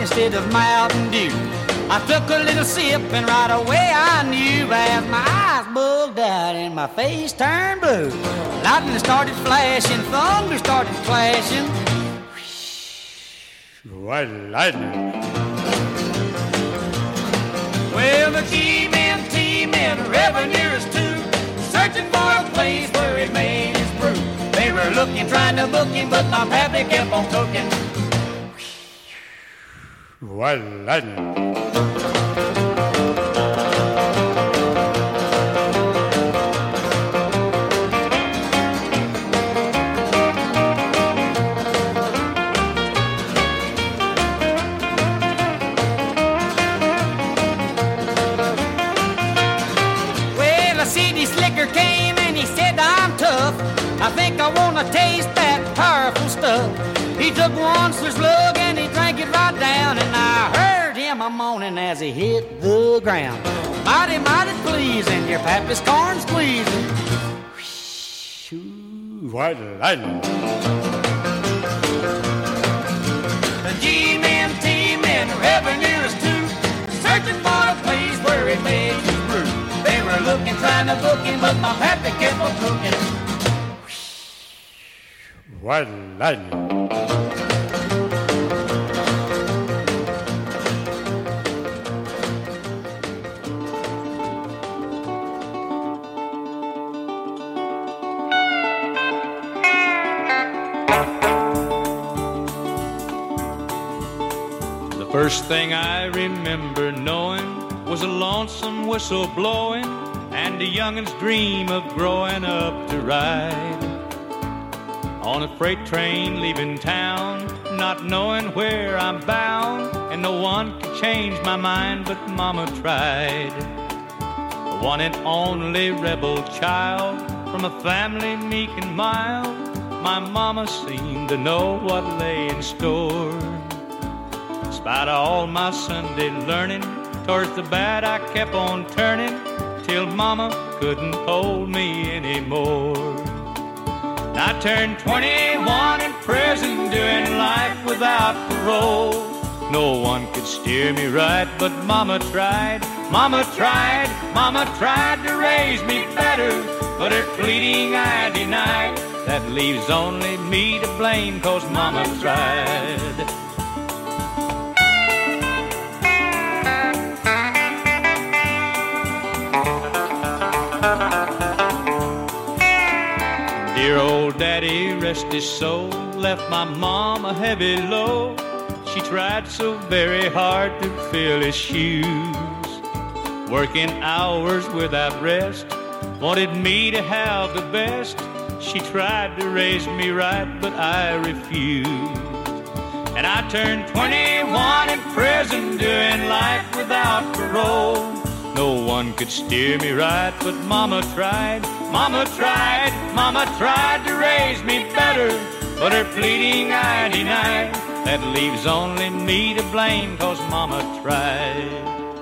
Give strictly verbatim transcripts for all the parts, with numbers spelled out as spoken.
instead of Mountain Dew. I took a little sip and right away I knew as my eyes bugged out and my face turned blue. Lightning started flashing, thunder started clashing. White lightning. Well, the G-men, T-men, revenuers too, searching for a place where he made his brew. They were looking, trying to book him, but my pappy kept on cooking. White lightning. I think I wanna taste that powerful stuff. He took one slug and he drank it right down, and I heard him a moaning as he hit the ground. Mighty, mighty pleasing, your pappy's corn squeezing. Whoo, white lightning. The G-men, T-men, revenuers too, searching for a place where he made his brew. They were looking, trying to book him, but my pappy kept on cooking. White lightning. The first thing I remember knowing was a lonesome whistle blowing and a youngin's dream of growing up to ride on a freight train leaving town, not knowing where I'm bound, and no one could change my mind, but Mama tried. The one and only rebel child from a family meek and mild, my Mama seemed to know what lay in store. In spite of all my Sunday learning, towards the bad I kept on turning, till Mama couldn't hold me anymore. I turned twenty-one in prison, doing life without parole. No one could steer me right, but Mama tried, Mama tried, Mama tried to raise me better, but her pleading I denied. That leaves only me to blame, 'cause Mama tried. Dear old daddy, rest his soul, left my mom a heavy load. She tried so very hard to fill his shoes, working hours without rest, wanted me to have the best. She tried to raise me right, but I refused. And I turned twenty-one in prison, doing life without parole. No one could steer me right, but Mama tried, Mama tried, Mama tried to raise me better, but her pleading I denied. That leaves only me to blame, 'cause Mama tried.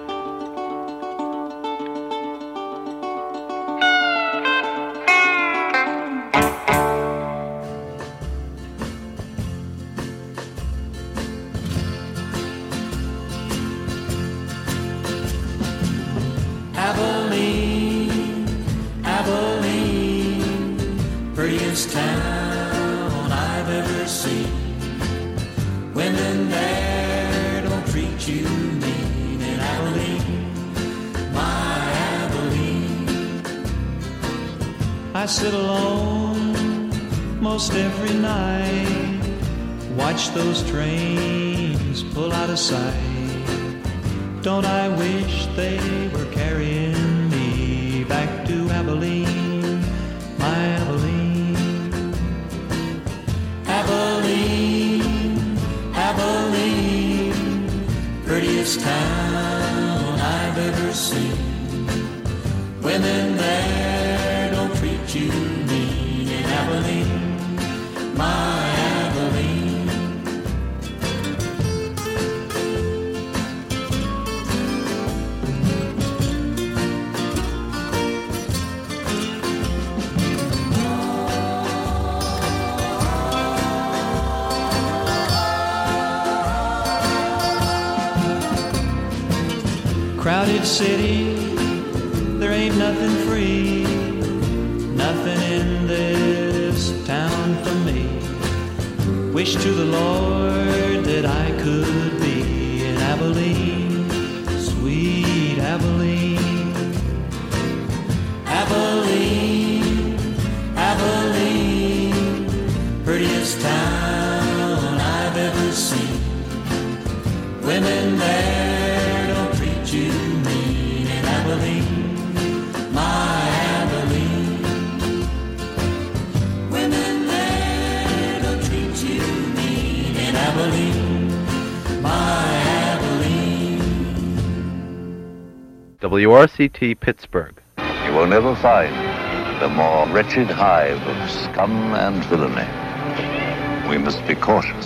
Abilene, Abilene, prettiest town I've ever seen. Women there don't treat you mean in Abilene, my Abilene. I sit alone most every night, watch those trains pull out of sight. Don't I wish they were carrying me back to Abilene, my Abilene. Abilene, Abilene, prettiest town I've ever seen. Women there don't treat you mean in Abilene, my Abilene. crowded city, there ain't nothing free, nothing in this town for me. Wish to the Lord that I could be in Abilene, sweet Abilene. Abilene, Abilene, prettiest town I've ever seen. Women there don't treat you mean in Abilene, my Abilene. Women there don't treat you mean in Abilene, my Abilene. W R C T Pittsburgh. You will never find the more wretched hive of scum and villainy. We must be cautious.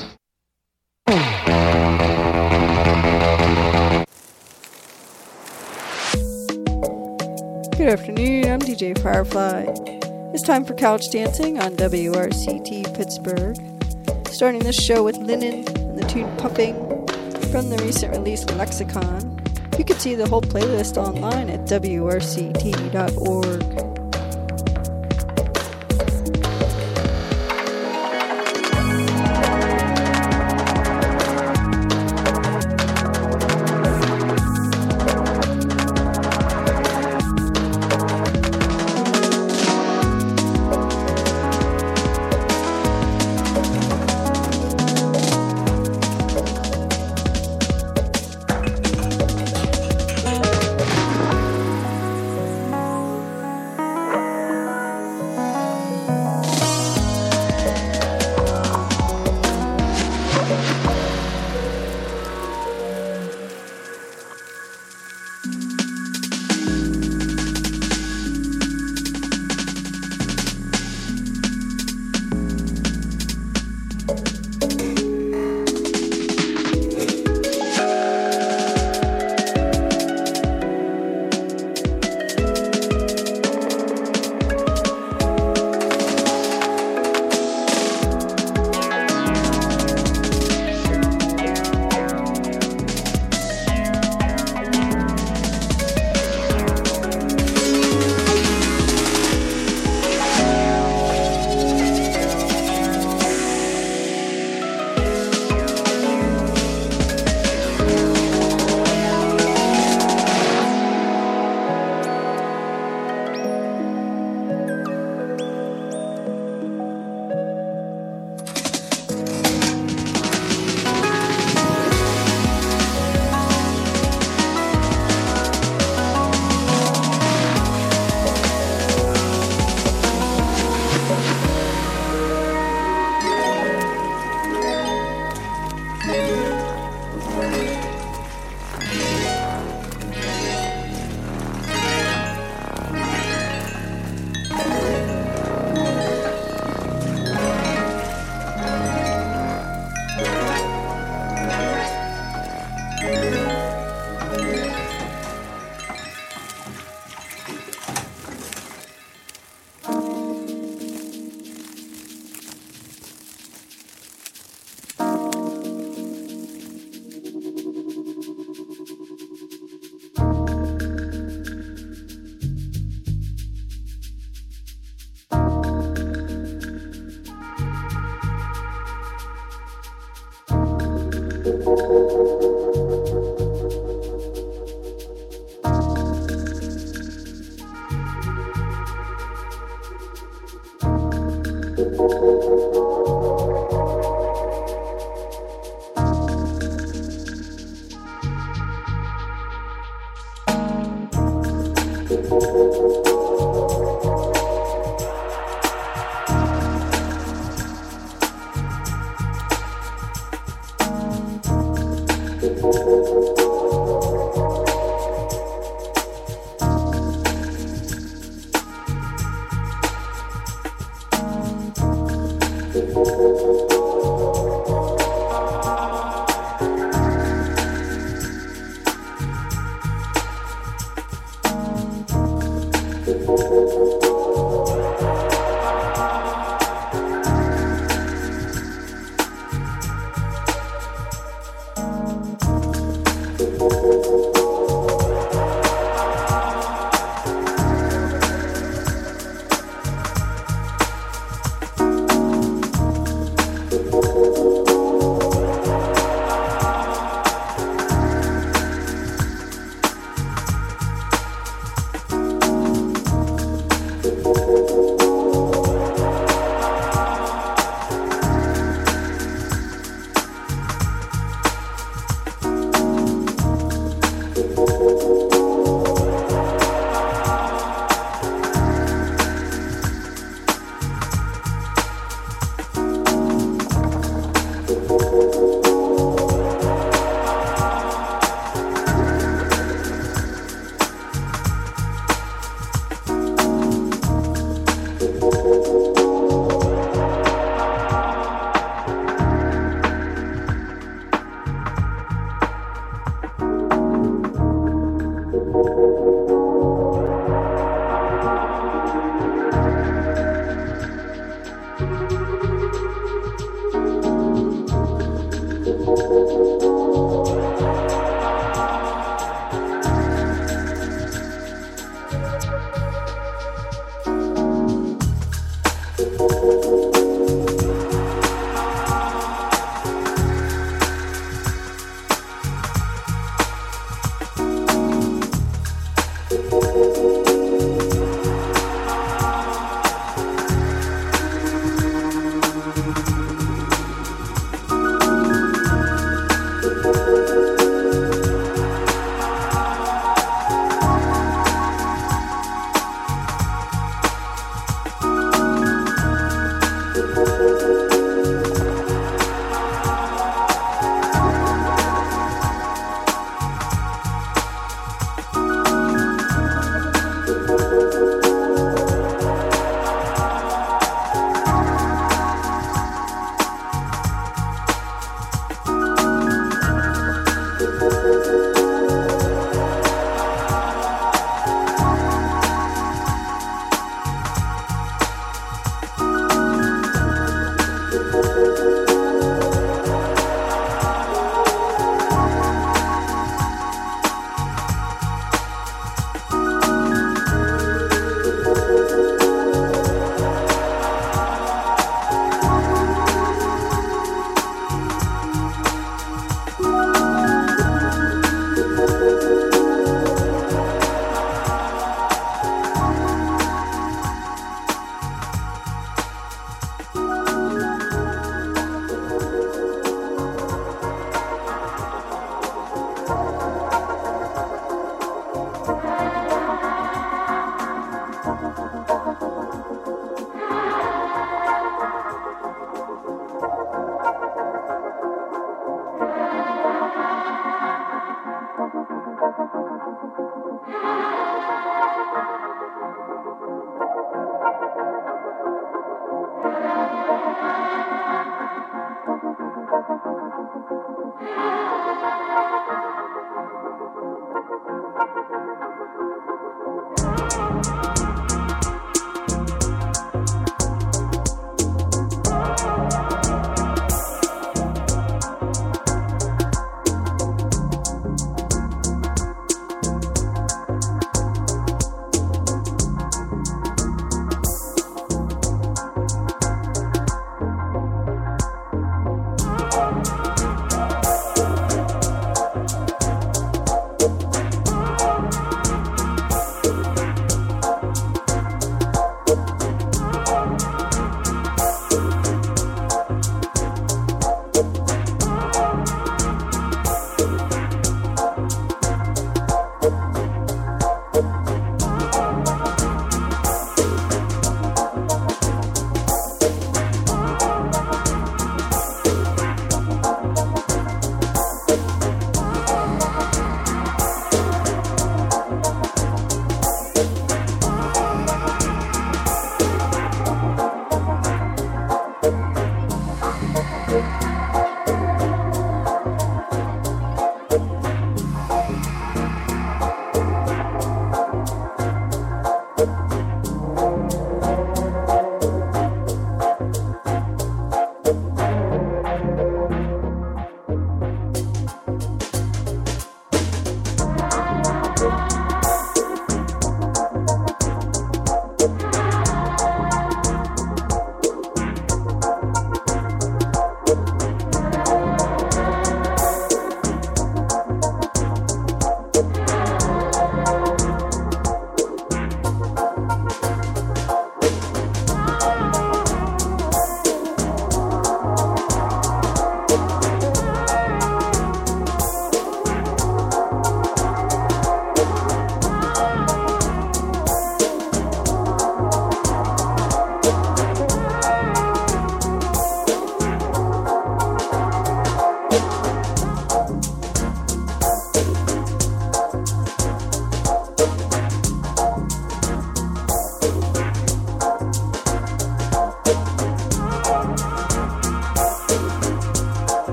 Good afternoon, I'm D J Firefly. It's time for Couch Dancing on W R C T Pittsburgh. Starting this show with Linen and the tune Puffing from the recent release Lexicon. You can see the whole playlist online at W R C T dot org.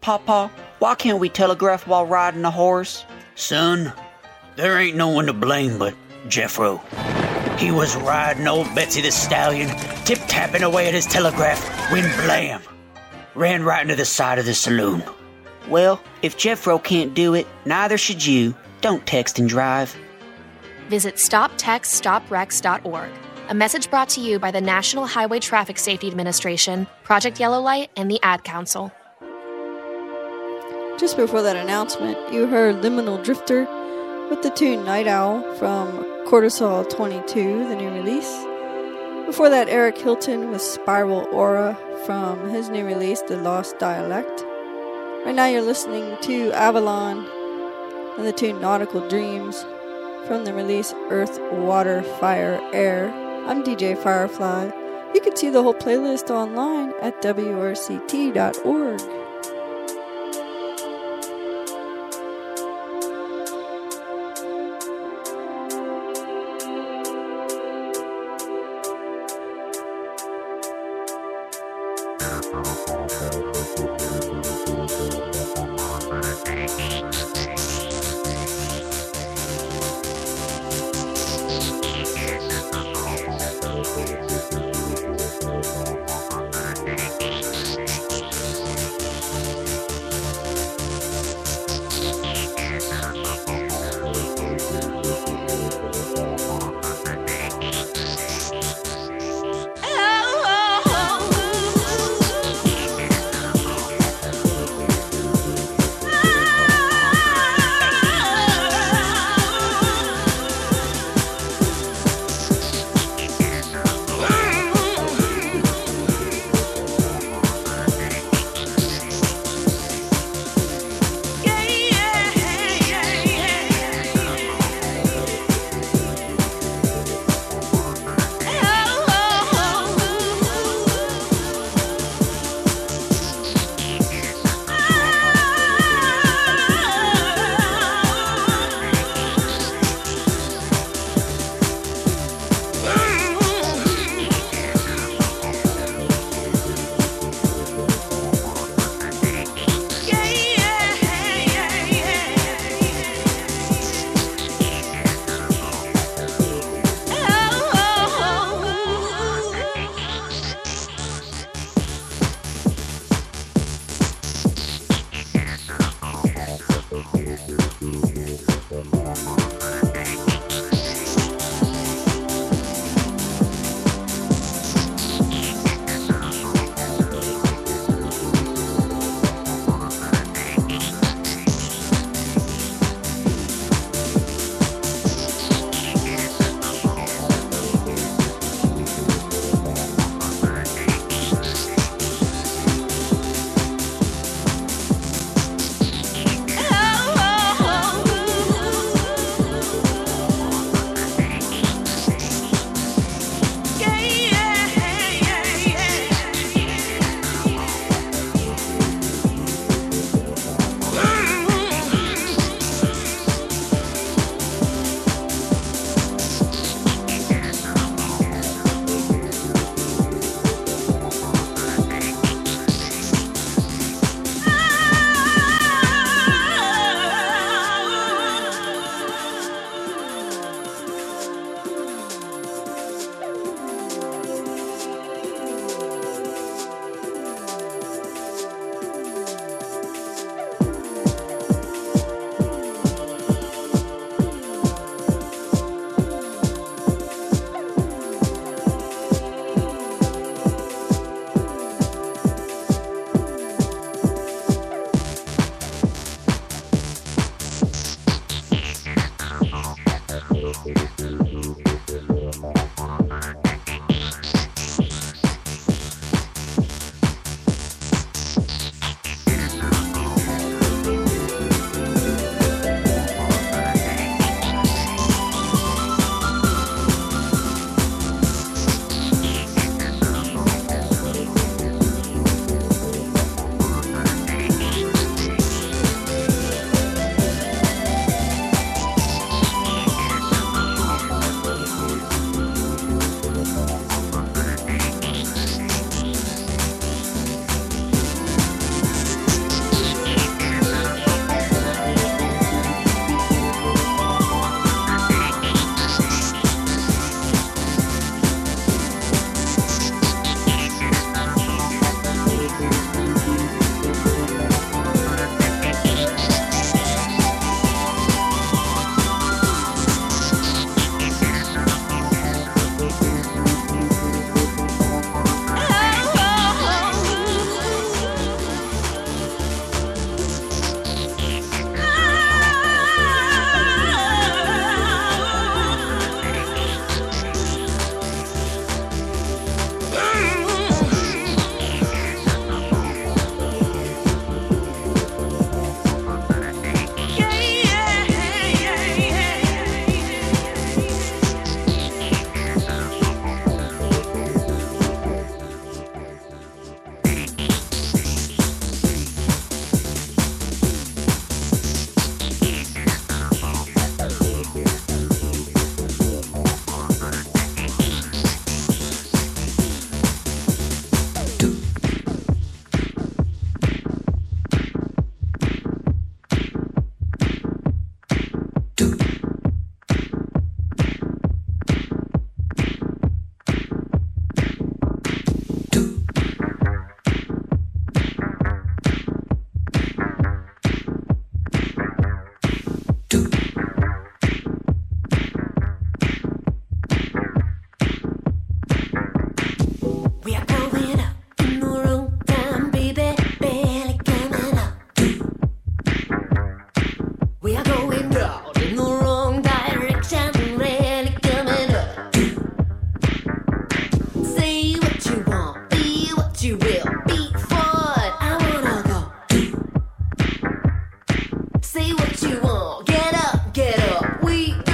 Papa, why can't we telegraph while riding a horse? Son, there ain't no one to blame but Jeffro. He was riding old Betsy the Stallion, tip-tapping away at his telegraph, when blam! Ran right into the side of the saloon. Well, if Jeffro can't do it, neither should you. Don't text and drive. Visit stop text stop wrecks dot org. A message brought to you by the National Highway Traffic Safety Administration, Project Yellow Light, and the Ad Council. Just before that announcement, you heard Liminal Drifter with the tune Night Owl from Cortisol twenty-two, the new release. Before that, Eric Hilton with Spiral Aura from his new release, The Lost Dialect. Right now you're listening to Avalon and the tune Nautical Dreams from the release Earth, Water, Fire, Air. I'm D J Firefly. You can see the whole playlist online at W R C T dot org. Oh, what you will. Be fun, I wanna go. Say what you want, get up, get up, we go.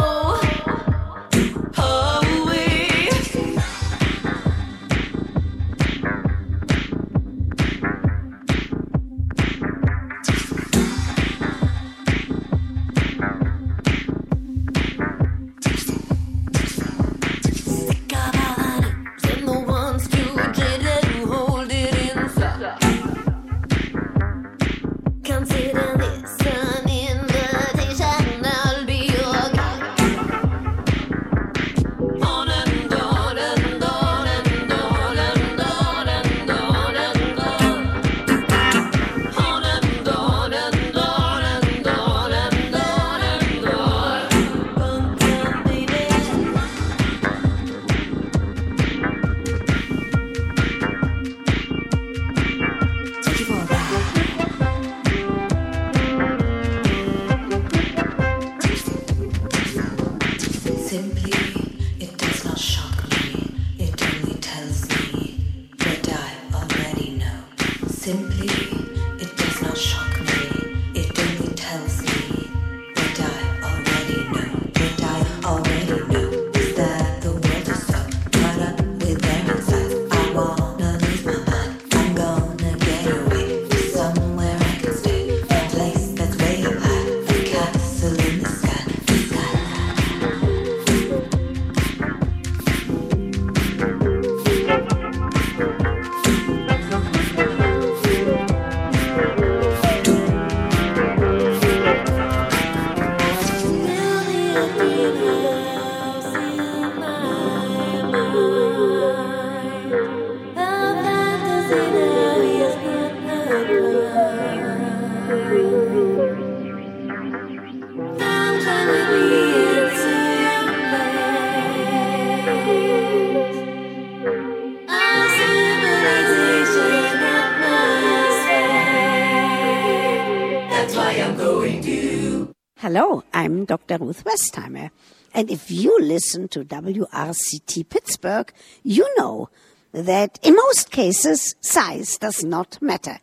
Hello, I'm Doctor Ruth Westheimer, and if you listen to W R C T Pittsburgh, you know that in most cases, size does not matter.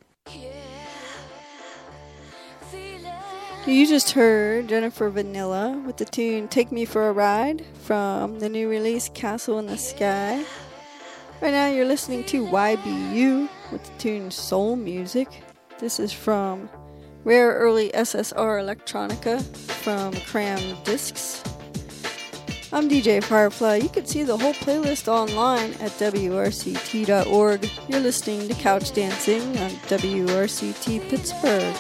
You just heard Jennifer Vanilla with the tune Take Me for a Ride from the new release Castle in the Sky. Right now you're listening to Y B U with the tune Soul Music. This is from Rare Early S S R Electronica from Cram Discs. I'm D J Firefly. You can see the whole playlist online at W R C T dot org. You're listening to Couch Dancing on W R C T Pittsburgh.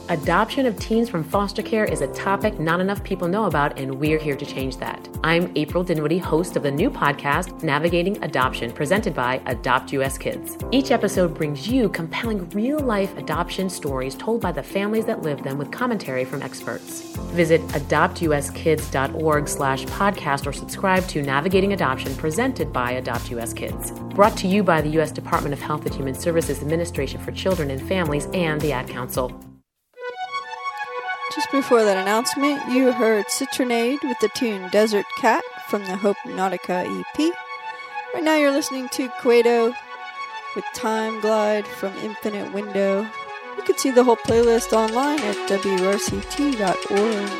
Adoption of teens from foster care is a topic not enough people know about, and we're here to change that. I'm April Dinwiddie, host of the new podcast, Navigating Adoption, presented by Adopt U S Kids. Each episode brings you compelling real-life adoption stories told by the families that live them with commentary from experts. Visit adoptuskids.org slash podcast or subscribe to Navigating Adoption, presented by Adopt U S Kids. Brought to you by the U S Department of Health and Human Services Administration for Children and Families and the Ad Council. Just before that announcement, you heard Citronade with the tune Desert Cat from the Hope Nautica E P. Right now you're listening to Cueto with Time Glide from Infinite Window. You can see the whole playlist online at W R C T dot org.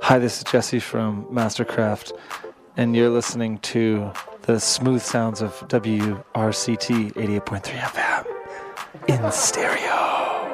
Hi, this is Jesse from Mastercraft, and you're listening to the smooth sounds of W R C T eighty-eight point three F M in stereo.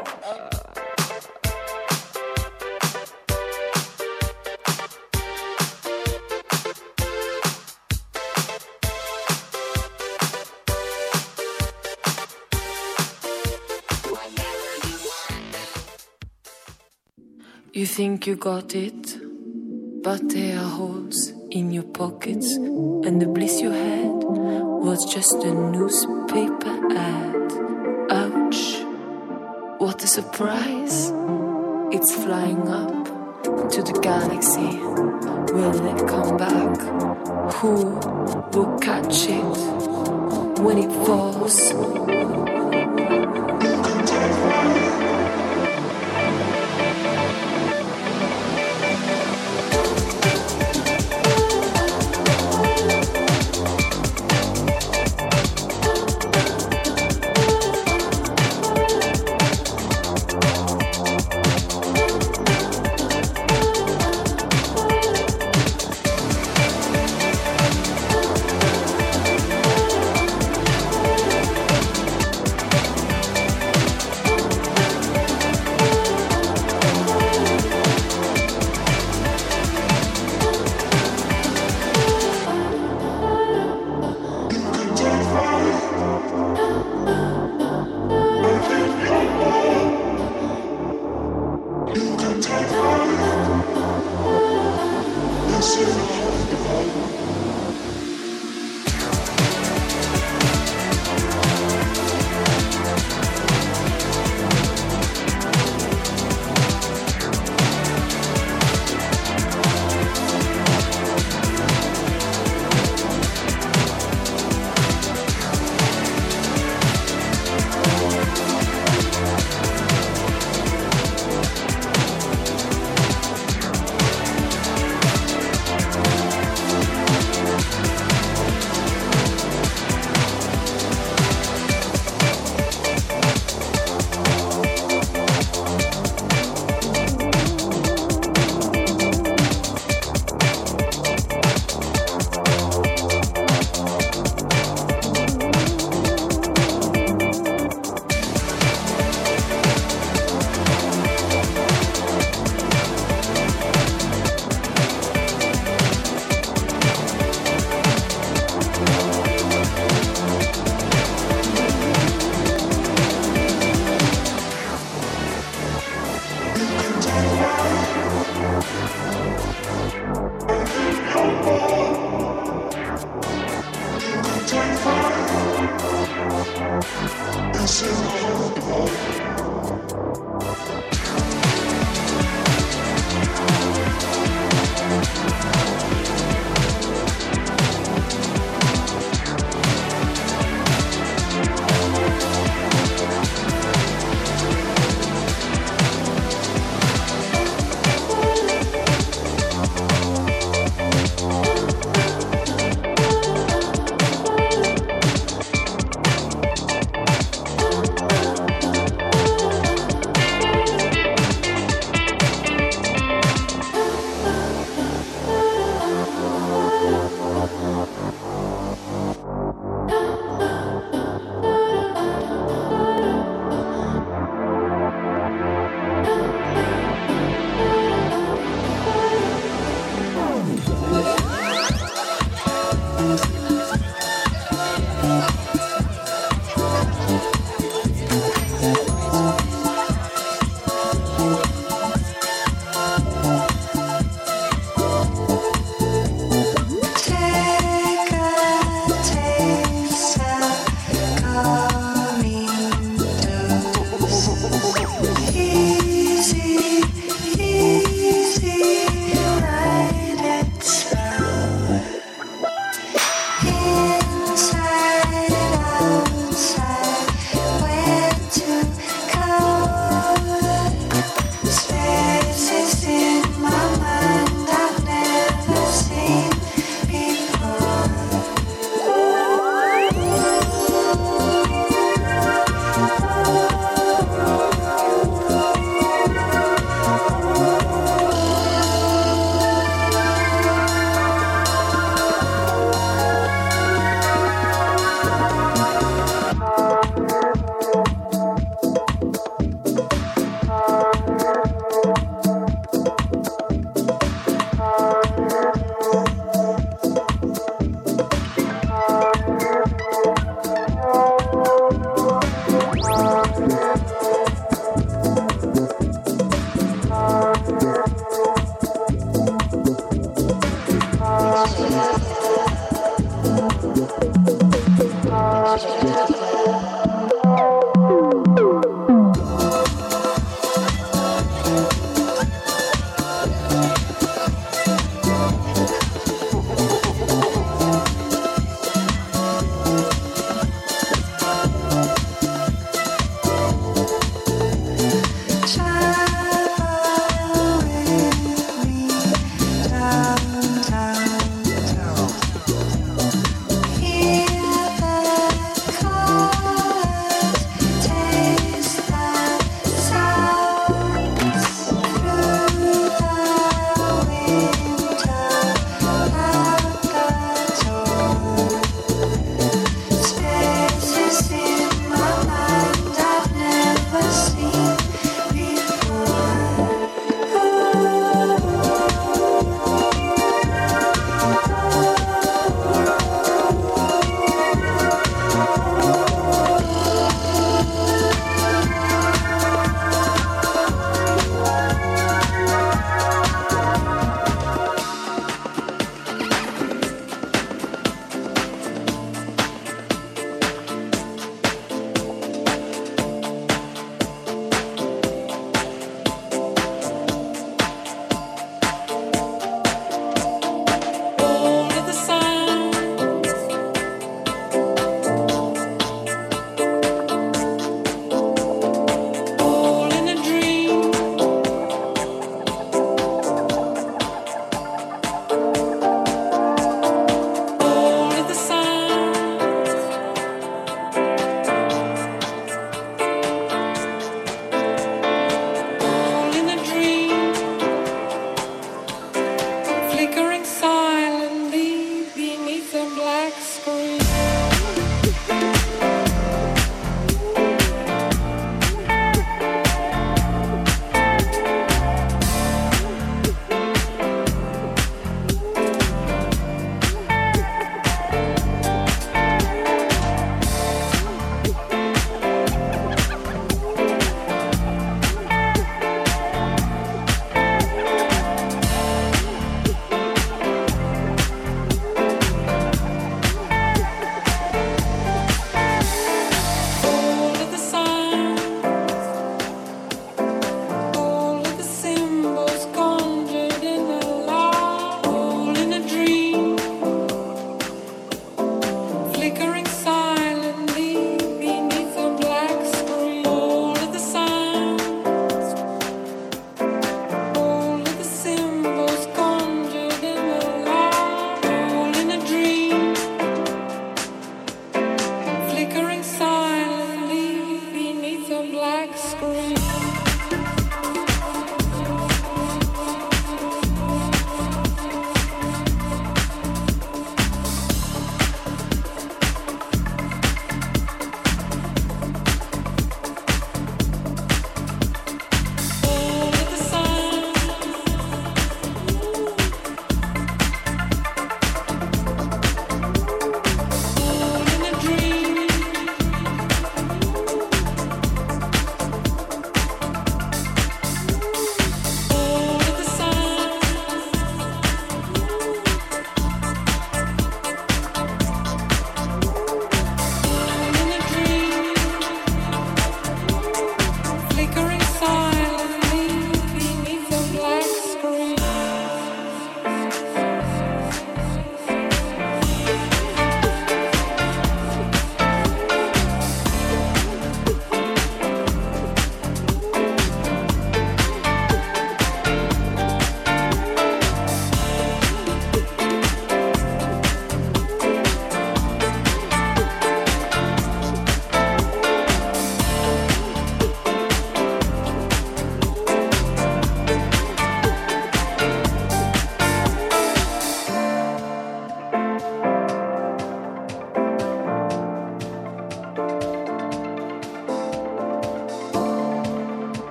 You think you got it, but there are holes in your pockets, and the bliss you had was just a newspaper ad. Ouch, what a surprise. It's flying up to the galaxy. Will it come back? Who will catch it when it falls?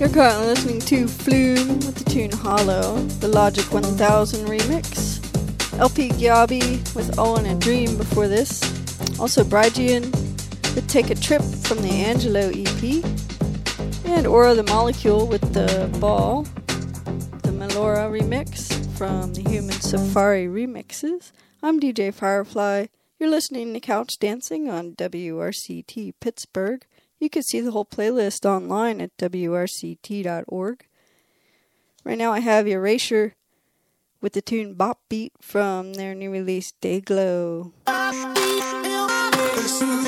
You're currently listening to Flume with the tune Hollow, the Logic one thousand remix. L P Gyabi with All in a Dream before this. Also Brygian with Take a Trip from the Angelo E P. And Aura the Molecule with the Ball, the Melora remix from the Human Safari remixes. I'm D J Firefly. You're listening to Couch Dancing on W R C T Pittsburgh. You can see the whole playlist online at W R C T dot org. Right now I have Erasure with the tune Bop Beat from their new release Dayglow.